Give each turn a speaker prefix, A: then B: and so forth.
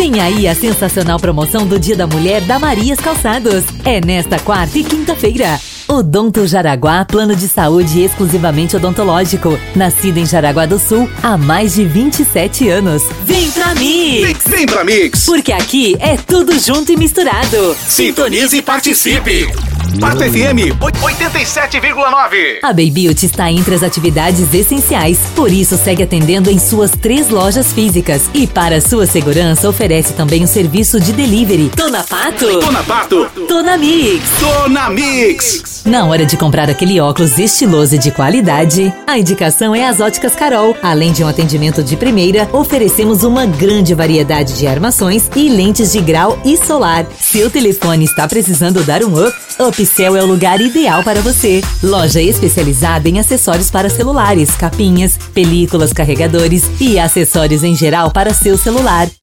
A: Vem aí a sensacional promoção do Dia da Mulher da Marias Calçados. É nesta quarta e quinta-feira. Odonto Jaraguá, plano de saúde exclusivamente odontológico. Nascido em Jaraguá do Sul há mais de 27 anos. Vem pra Mix!
B: Vem pra Mix!
A: Porque aqui é tudo junto e misturado.
B: Sintonize e participe! Pato FM 87,9.
A: A Baby Beauty está entre as atividades essenciais, por isso segue atendendo em suas 3 lojas físicas. E para sua segurança oferece também o serviço de delivery. Tô na Pato?
B: Tô na Pato!
A: Tô na Mix!
B: Tô na Mix!
A: Na hora de comprar aquele óculos estiloso e de qualidade, a indicação é as Óticas Carol. Além de um atendimento de primeira, oferecemos uma grande variedade de armações e lentes de grau e solar. Seu telefone está precisando dar um up? Upcell é o lugar ideal para você. Loja especializada em acessórios para celulares, capinhas, películas, carregadores e acessórios em geral para seu celular.